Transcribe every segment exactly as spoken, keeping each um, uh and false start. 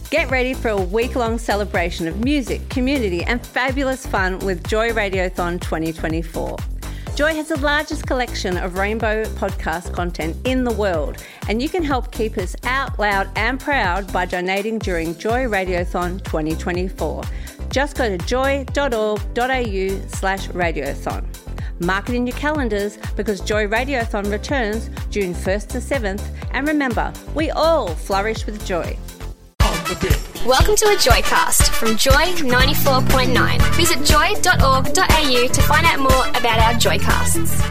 Get ready for a week-long celebration of music, community and fabulous fun with Joy Radiothon twenty twenty-four. Joy has the largest collection of rainbow podcast content in the world, and you can help keep us out loud and proud by donating during Joy Radiothon twenty twenty-four. Just go to joy.org.au slash radiothon. Mark it in your calendars because Joy Radiothon returns June first to seventh, and remember, we all flourish with joy. Welcome to a Joycast from Joy ninety-four point nine. Visit joy dot org dot a u to find out more about our Joycasts.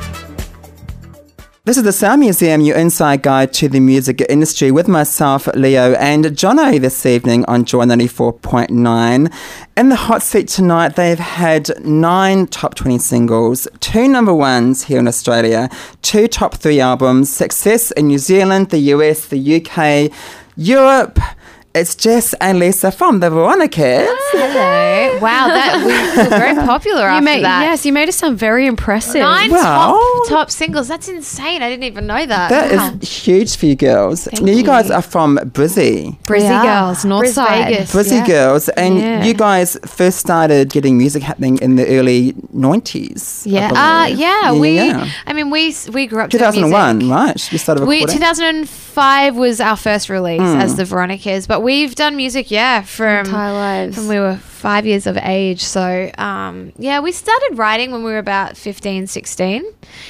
This is the Sound Museum, your inside guide to the music industry, with myself, Leo, and Jono this evening on Joy ninety-four point nine. In the hot seat tonight, they've had nine top twenty singles, two number ones here in Australia, two top three albums, success in New Zealand, the U S, the U K, Europe. It's Jess and Lisa from the Veronicas. Hello. Wow, that we were very popular after made, that. Yes, you made us sound very impressive. Nine Well- top, top singles. That's insane. I didn't even know that. That Wow. is huge for you girls. Thank now, you guys you. are from Brizzy. Brizzy Yeah. girls, Bris Northside. Vegas. Brizzy Yeah. girls. And Yeah. you guys first started getting music happening in the early nineties. I Yeah. believe. Uh, yeah. We. yeah. I mean, we we grew up two thousand one, doing music. right? You started We recording? two thousand five was our first release Hmm. as the Veronicas, but we've done music, yeah, from Entire lives. from we were five years of age. So, um, yeah, we started writing when we were about fifteen, sixteen,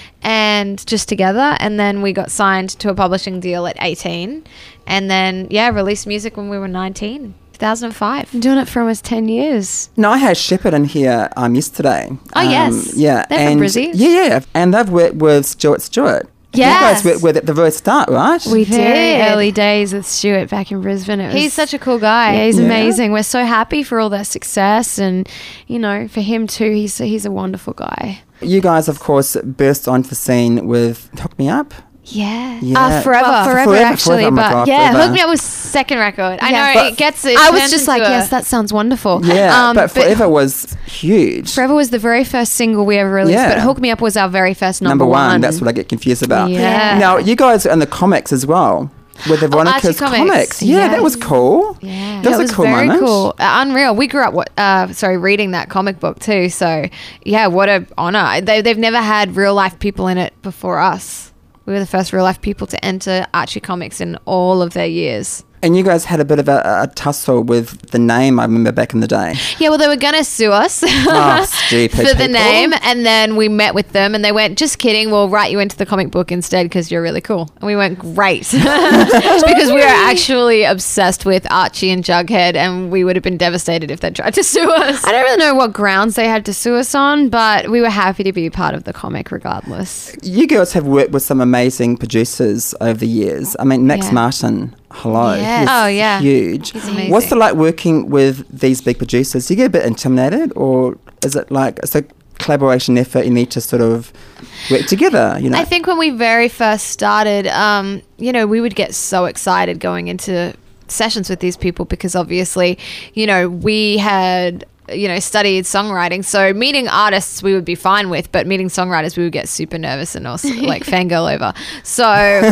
and just together, and then we got signed to a publishing deal at eighteen, and then yeah, released music when we were nineteen. two thousand five. Been doing it for almost ten years. No, I had Shepherd in here um, yesterday. Oh, Um, yes. Yeah. They're from and Brizzy. Yeah, yeah. And they've worked with Stuart Stewart. You Yes. guys worked with at the very start, right? We Very did. Early days with Stuart back in Brisbane. It was, He's such a cool guy. Yeah, he's Yeah. amazing. We're so happy for all their success, and you know, for him too. He's he's a wonderful guy. You guys, of course, burst onto the scene with Hook Me Up. Yeah. Yeah. Uh, forever. Well, forever, Forever, actually, forever, my but God, Yeah, forever. Hook Me Up was second record. I Yeah, know but it gets it. I was turns just like, into a- yes, that sounds wonderful. Yeah, Um, but Forever was huge. Forever was the very first single we ever released, Yeah. but Hook Me Up was our very first number, Number one. That's what I get confused about. Yeah. Now, you guys are in the comics as well. With the Veronica's Archie Comics. comics. Yeah, Yes. that was cool. Yeah. That was That a was cool very moment. Cool. Uh, unreal. We grew up, what, uh, sorry, reading that comic book too. So, yeah, what a honor. They, they've never had real life people in it before us. We were the first real life people to enter Archie Comics in all of their years. And you guys had a bit of a, a tussle with the name, I remember back in the day. Yeah, well, they were going to sue us Oh, stupid for the people. name. And then we met with them and they went, just kidding, we'll write you into the comic book instead because you're really cool. And we went, great. Because we are actually obsessed with Archie and Jughead, and we would have been devastated if they tried to sue us. I don't really know what grounds they had to sue us on, but we were happy to be part of the comic regardless. You girls have worked with some amazing producers over the years. I mean, Max Yeah. Martin, hello. Yeah. He's Oh, yeah. huge. He's amazing. What's it like working with these big producers? Do you get a bit intimidated, or is it like it's a collaboration effort, you need to sort of work together, you know? I think when we very first started, um, you know, we would get so excited going into sessions with these people because obviously, you know, we had, you know, studied songwriting. So meeting artists we would be fine with, but meeting songwriters we would get super nervous and also like fangirl over. So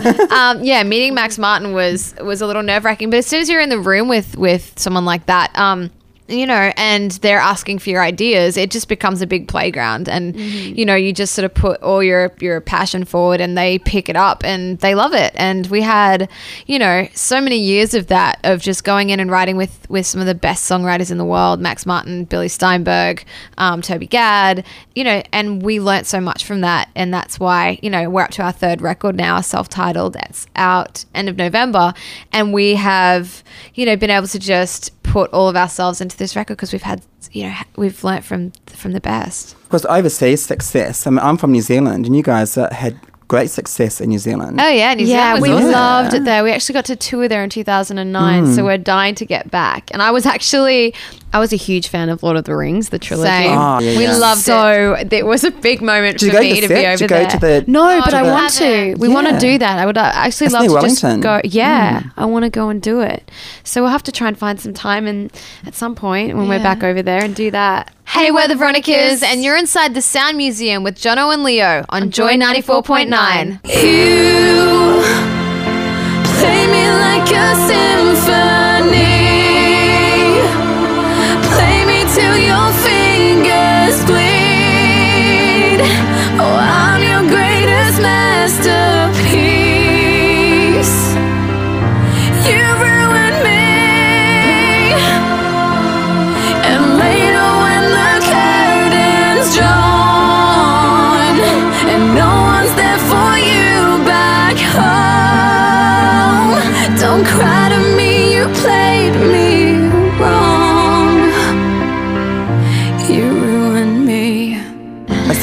um, yeah, meeting Max Martin was was a little nerve wracking. But as soon as you're in the room with with someone like that, um, you know, and they're asking for your ideas, it just becomes a big playground. And, you know, you just sort of put all your, your passion forward and they pick it up and they love it. And we had, you know, so many years of that, of just going in and writing with, with some of the best songwriters in the world, Max Martin, Billy Steinberg, um, Toby Gad, you know, and we learnt so much from that. And that's why, you know, we're up to our third record now, self-titled, that's out end of November. And we have, you know, been able to just put all of ourselves into this record because we've had, you know, we've learnt from from the best. Because overseas success, I mean, I'm from New Zealand, and you guys uh, had great success in New Zealand. Oh yeah, New Yeah, Zealand we was awesome. loved it there. We actually got to tour there in two thousand nine, Mm. so we're dying to get back. And I was actually, I was a huge fan of Lord of the Rings, the trilogy. Same. Oh, yeah, we yeah. loved so it. It was a big moment Did you for go to me the to be set? over Did you go there. to the... No, No, but I we want to. haven't. We want Yeah. to do that. I would uh, actually That's love near to just Wellington. go. Yeah, Mm. I want to go and do it. So we'll have to try and find some time and at some point when we're Yeah. back over there and do that. Hey, we're the Veronicas, and you're inside the Sound Museum with Jono and Leo on Joy ninety-four point nine. You play me like a symphony.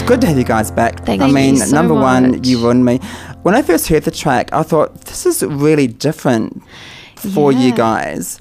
good to have you guys back. Thank I you mean, so number one, much. you ruined me. When I first heard the track, I thought, this is really different for you Yeah. guys.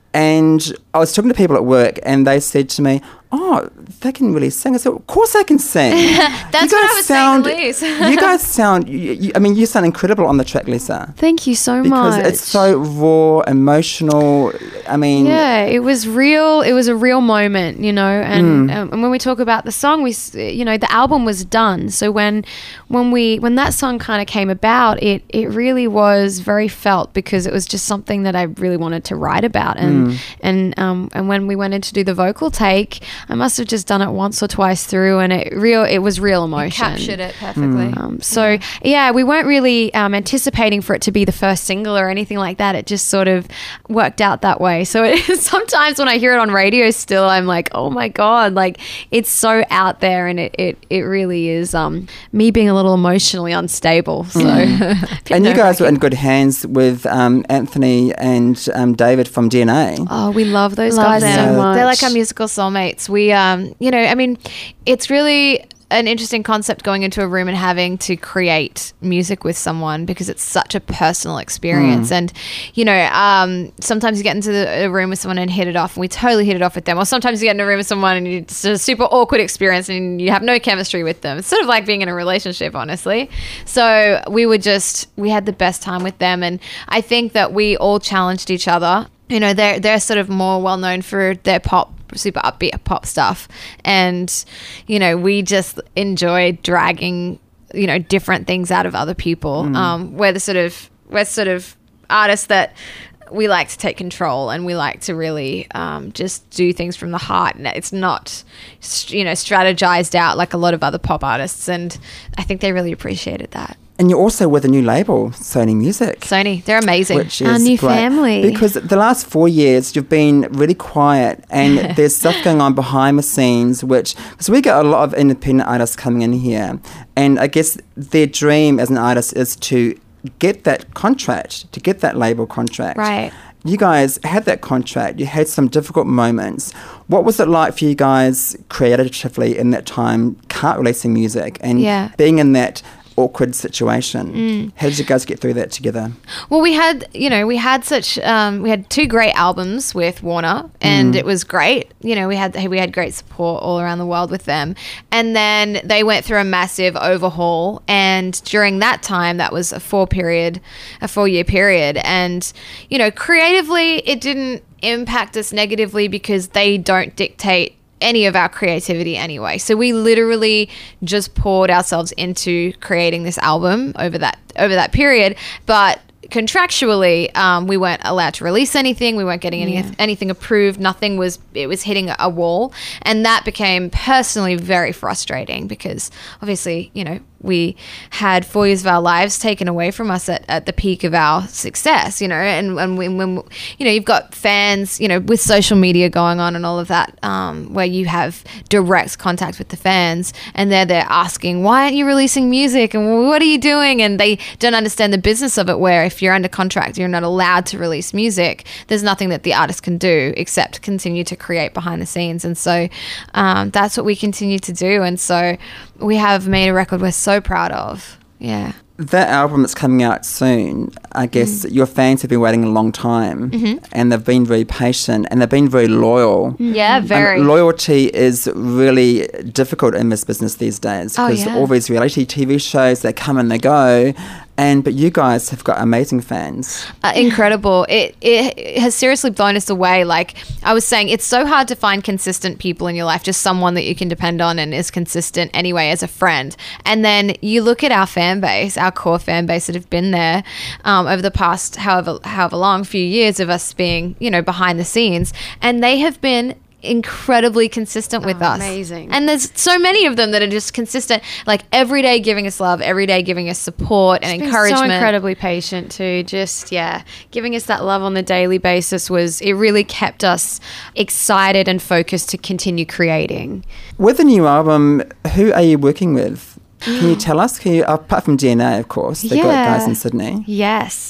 And I was talking to people at work and they said to me, oh, they can really sing. I said, of course they can sing. That's what I was saying to Lise. You guys sound, you, you, I mean, you sound incredible on the track, Lisa. Thank you so Because much. it's so raw, emotional. I mean, Yeah, it was real. It was a real moment, you know. And, Mm. um, and when we talk about the song, we, s- you know, the album was done. So when, when we, when that song kind of came about, it, it really was very felt because it was just something that I really wanted to write about. And, Mm. and, um, and when we went in to do the vocal take, I must have just done it once or twice through, and it real, it was real emotion. Captured it perfectly. Um, so yeah, we weren't really um, anticipating for it to be the first single or anything like that. It just sort of worked out that way. So it, sometimes when I hear it on radio still, I'm like, oh my God, like it's so out there, and it, it, it really is um, me being a little emotionally unstable. So and you guys were in good hands with um, Anthony and um, David from D N A. Oh, we love those Love guys them. so much. They're like our musical soulmates. We, um, you know, I mean, it's really an interesting concept going into a room and having to create music with someone because it's such a personal experience. And, you know, um, sometimes you get into the, a room with someone and hit it off, and we totally hit it off with them. Or sometimes you get in a room with someone and it's a super awkward experience and you have no chemistry with them. It's sort of like being in a relationship, honestly. So we were just, we had the best time with them. And I think that we all challenged each other. You know, they're, they're sort of more well known for their pop, super upbeat pop stuff, and you know, we just enjoy dragging, you know, different things out of other people. Um, we're the sort of we're sort of artists that we like to take control, and we like to really um, just do things from the heart, and it's not, you know, strategized out like a lot of other pop artists. And I think they really appreciated that. And you're also with a new label, Sony Music. Sony, they're amazing. Which is Our new great. family. Because the last four years you've been really quiet and there's stuff going on behind the scenes, which, because we get a lot of independent artists coming in here, and I guess their dream as an artist is to get that contract, to get that label contract. Right. You guys had that contract, you had some difficult moments. What was it like for you guys creatively in that time, can't releasing music and Yeah. being in that awkward situation? Mm. How did you guys get through that together? Well, we had, you know, we had such, um, we had two great albums with Warner, and it was great. You know, we had we had great support all around the world with them, and then they went through a massive overhaul. And during that time, that was a four period, a four year period, and you know, creatively, it didn't impact us negatively because they don't dictate any of our creativity anyway. So we literally just poured ourselves into creating this album over that over that period. But contractually, um, we weren't allowed to release anything. We weren't getting any anything approved. Nothing was. It was hitting a wall, and that became personally very frustrating because obviously, you know, we had four years of our lives taken away from us at, at the peak of our success, you know, and, and when, when, you know, you've got fans, you know, with social media going on and all of that, um, where you have direct contact with the fans, and they're there asking, why aren't you releasing music? And what are you doing? And they don't understand the business of it, where if you're under contract, you're not allowed to release music. There's nothing that the artist can do except continue to create behind the scenes. And so um, that's what we continue to do. And so we have made a record we're so proud of. Yeah. That album that's coming out soon, I guess Mm. your fans have been waiting a long time, Mm-hmm. and they've been very patient and they've been very loyal. Yeah, very. Um, loyalty is really difficult in this business these days Oh, because yeah. all these reality T V shows, they come and they go. And but you guys have got amazing fans. Uh, incredible. It, it has seriously blown us away. Like I was saying, it's so hard to find consistent people in your life, just someone that you can depend on and is consistent anyway as a friend. And then you look at our fan base, our core fan base that have been there um, over the past however however long, few years of us being, you know, behind the scenes, and they have been incredibly consistent with Oh, us. amazing. And there's so many of them that are just consistent, like every day giving us love, every day giving us support and She's been encouragement. so incredibly patient too. Just yeah, giving us that love on the daily basis was it really kept us excited and focused to continue creating. With the new album, who are you working with? Can you tell us? Can you, apart from D N A, of course, they've got Yeah. guys in Sydney. Yes. And we're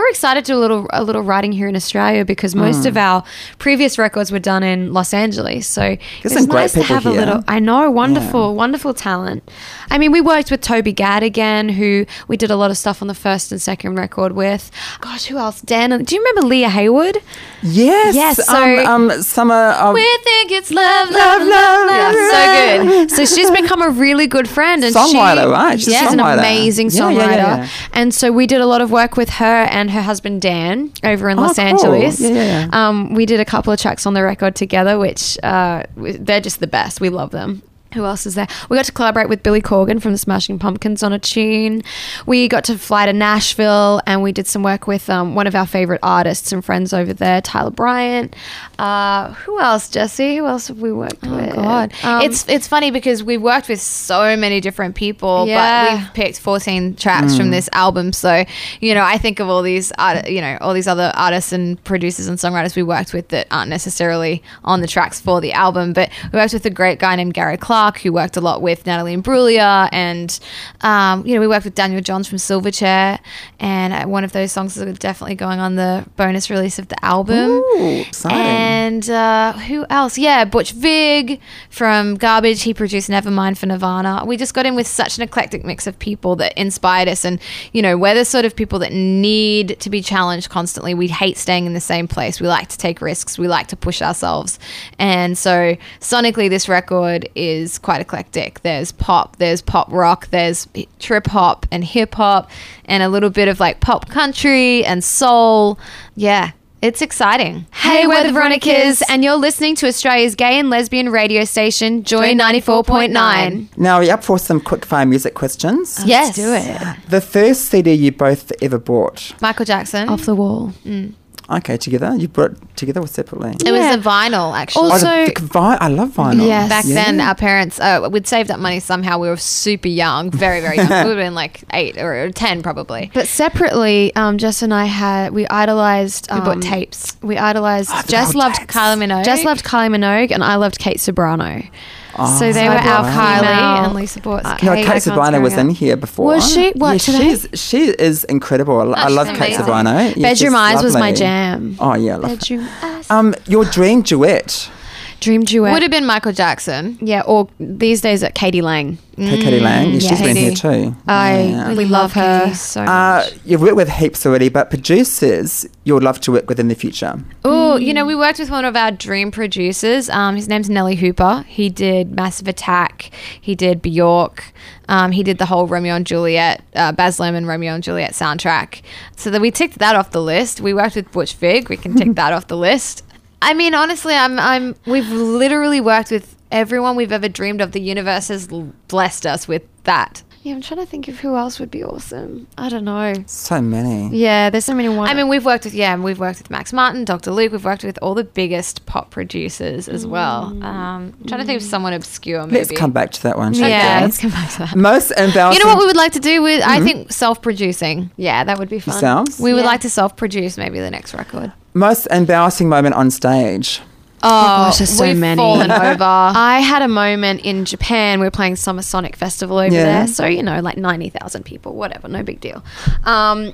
we're excited to do a little a little writing here in Australia because most Mm. of our previous records were done in Los Angeles. So There's it's some great nice to people have here. a little. I know, wonderful, Yeah. wonderful talent. I mean, we worked with Toby Gadd again, who we did a lot of stuff on the first and second record with. Gosh, who else? Dan. Do you remember Leah Hayward? Yes. Yes, so- um, um, summer of. We think it's love, love, love, love. Yeah, so good. So she's become a really good friend and Songwriter, she, right? She's a yeah, an songwriter. amazing Yeah, songwriter. yeah, yeah, yeah. And so we did a lot of work with her and her husband Dan over in Oh, Los cool. Angeles. Yeah, yeah, yeah. Um, we did a couple of tracks on the record together, which uh, they're just the best. We love them. Who else is there? We got to collaborate with Billy Corgan from the Smashing Pumpkins on a tune. We got to fly to Nashville and we did some work with um, one of our favorite artists and friends over there, Tyler Bryant. Uh, who else, Jesse? Who else have we worked Oh with? God, Um, it's it's funny because we've worked with so many different people, Yeah. but we've picked fourteen tracks from this album. So you know, I think of all these, art, you know, all these other artists and producers and songwriters we worked with that aren't necessarily on the tracks for the album. But we worked with a great guy named Gary Clark, who worked a lot with Natalie Imbruglia, and um, you know, we worked with Daniel Johns from Silverchair, and uh, one of those songs is definitely going on the bonus release of the album. Ooh, exciting. And uh, who else? Yeah, Butch Vig from Garbage. He produced Nevermind for Nirvana. We just got in with such an eclectic mix of people that inspired us. And, you know, we're the sort of people that need to be challenged constantly. We hate staying in the same place. We like to take risks. We like to push ourselves. And so sonically, this record is quite eclectic. There's pop, there's pop rock, there's trip hop and hip hop, and a little bit of like pop country and soul. Yeah. It's exciting. Hey, we're the Veronicas, and you're listening to Australia's gay and lesbian radio station, Joy ninety-four point nine. Now, are you up for some quick fire music questions? Yes. do it. The first C D you both ever bought. Michael Jackson. Off the wall. Okay, together. You brought it together or separately? It Yeah. was a vinyl, actually. Also- oh, the, the, vi- I love vinyl. Yes. Back Yeah. then, our parents, uh, we'd saved up money somehow. We were super young, very, very young. We would have been like eight or ten probably. But separately, um, Jess and I had we idolized. Um, We bought tapes. We idolized. Oh, the Jess old loved tapes. Kylie Minogue. Jess loved Kylie Minogue, and I loved Kate Sobrano. Oh, So they I were bought our Kylie female- and Lisa bought Uh, No, Kate. Kate I can't Sobrano was carry in on. here before. Was she? What, yeah, today? she's, she is incredible. I, lo- I Oh, love she's Kate amazing. Sobrano. Yeah, Bedroom she's Eyes was my lovely. jam. Oh, yeah. I love her. Bedroom Eyes. Um, your dream duet. Dream duet. Would have been Michael Jackson. yeah, or these days at Katie Lang. Okay, Katie Lang. Yeah, yeah. she's been here Katie. too. I Yeah. we love her Katie so Uh, much. you've worked with heaps already, but producers you'll love to work with in the future. Oh, you know, we worked with one of our dream producers. Um, his name's Nelly Hooper. He did Massive Attack. He did Bjork. Um, he did the whole Romeo and Juliet, uh, Baz Luhrmann Romeo and Juliet soundtrack. So that we ticked that off the list. We worked with Butch Vig. We can tick that off the list. I mean, honestly, I'm, I'm. We've literally worked with everyone we've ever dreamed of. The universe has l- blessed us with that. Yeah, I'm trying to think of who else would be awesome. I don't know. So many. Yeah, there's so many ones. I mean, we've worked with, yeah, we've worked with Max Martin, Doctor Luke. We've worked with all the biggest pop producers as well. Um, I'm trying to think of someone obscure, maybe. Let's come back to that one. shall Yeah, we? let's come back to that. Most embarrassing. You know what we would like to do? With I think self-producing. yeah, that would be fun. Yourselves? We would Yeah. like to self-produce maybe the next record. Most embarrassing moment on stage. Oh, gosh, there's so we've many. fallen over. I had a moment in Japan. We were playing Summer Sonic Festival over Yeah. there. So, you know, like ninety thousand people, whatever, no big deal. Um,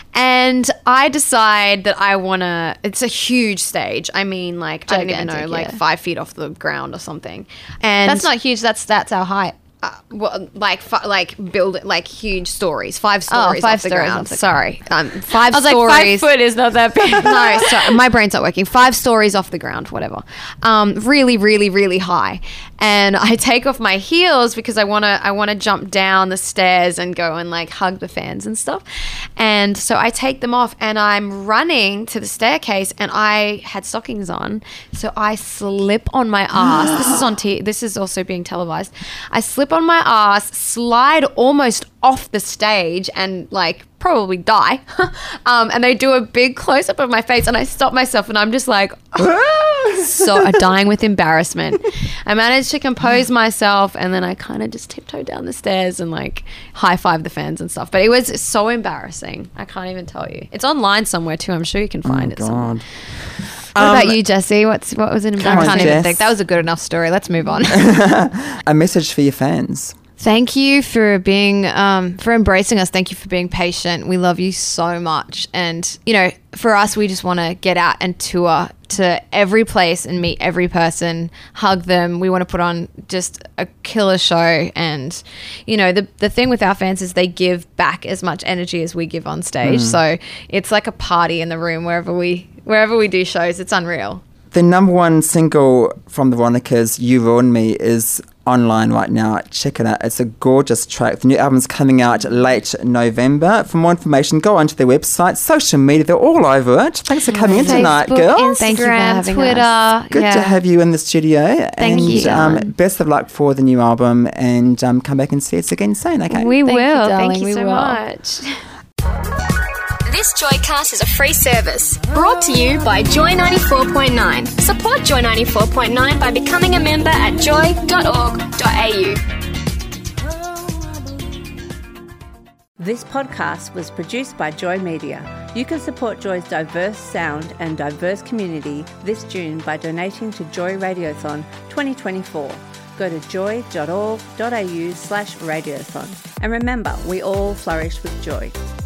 and I decide that I want to, it's a huge stage. I mean, like, I don't even know, Gigantic, like yeah. five feet off the ground or something. And That's not huge. That's that's our height. uh, well, like fi- like build like huge stories, five stories five off the stories ground. off the Sorry, um, five I was like, stories. five foot is not that big. no, sorry, my brain's not working. Five stories off the ground, whatever. Um, really, really, really high. And I take off my heels because I wanna, I wanna jump down the stairs and go and like hug the fans and stuff. And so I take them off, and I'm running to the staircase, and I had stockings on, so I slip on my ass. This is on t. This is also being televised. I slip on my ass, slide almost off the stage, and like probably die. um, and they do a big close up of my face, and I stop myself, and I'm just like, so dying with embarrassment. I managed to compose myself, and then I kind of just tiptoed down the stairs and like high five the fans and stuff. But it was so embarrassing. I can't even tell you. It's online somewhere too. I'm sure you can find it somewhere. God. What Um, about you, Jesse? What's what was an on, I embarrassing? can't even Jess. think. That was a good enough story. Let's move on. A message for your fans. Thank you for being, um, for embracing us. Thank you for being patient. We love you so much. And, you know, for us, we just want to get out and tour to every place and meet every person, hug them. We want to put on just a killer show. And, you know, the, the thing with our fans is they give back as much energy as we give on stage. Mm. So it's like a party in the room wherever we, wherever we do shows. It's unreal. The number one single from the Veronicas, You Ruined Me, is online right now. Check it out. It's a gorgeous track. The new album's coming out late November. For more information, go onto their website, social media. They're all over it. Thanks for coming in tonight, Facebook, girls. Instagram, Thank you for having Twitter. us. Good yeah. to have you in the studio. Thank and, you, um, Dawn. best of luck for the new album, and um, come back and see us again soon, okay? We Thank you, will. darling. Thank you We so will. much. This Joycast is a free service brought to you by Joy ninety-four point nine. Support Joy ninety-four point nine by becoming a member at joy dot org dot a u. This podcast was produced by Joy Media. You can support Joy's diverse sound and diverse community this June by donating to Joy Radiothon twenty twenty-four. Go to joy dot org dot a u slash radiothon. And remember, we all flourish with joy.